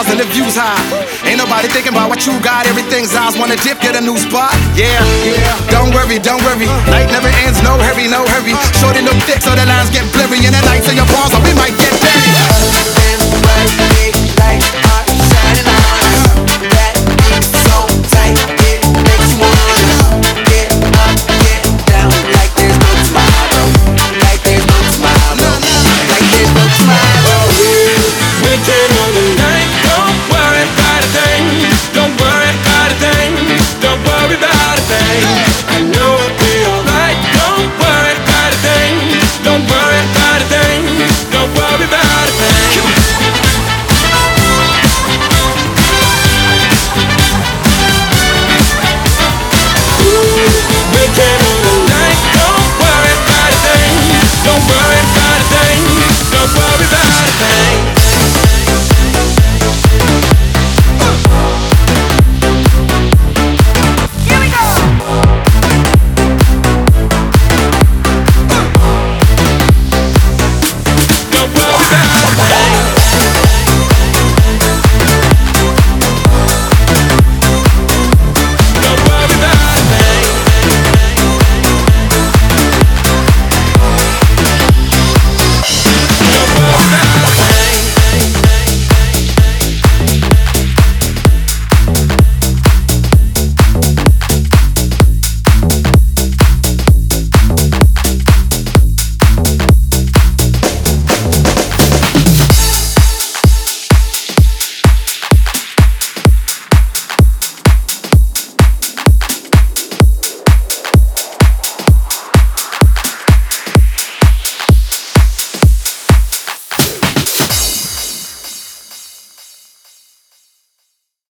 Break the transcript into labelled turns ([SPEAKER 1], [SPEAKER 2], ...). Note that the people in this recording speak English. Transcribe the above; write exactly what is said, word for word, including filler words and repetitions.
[SPEAKER 1] and the views high. Ain't nobody thinking about what you got. Everything's ours. Wanna dip, get a new spot. Yeah, yeah. Don't worry, don't worry. Night never ends. No hurry, no hurry. Shorty look thick, so the lines get blurry. And the nights in your palms, so we might get dirty.
[SPEAKER 2] And bright big lights are shining on. That beat so tight, it makes you wanna get up, get down, like there's no tomorrow, like there's no tomorrow, like there's no tomorrow.
[SPEAKER 3] Weekend on the night, don't worry about a thing, don't worry about a thing, don't worry about a thing. I know it'll be alright, don't worry about a thing, don't worry about a thing, don't worry about a thing.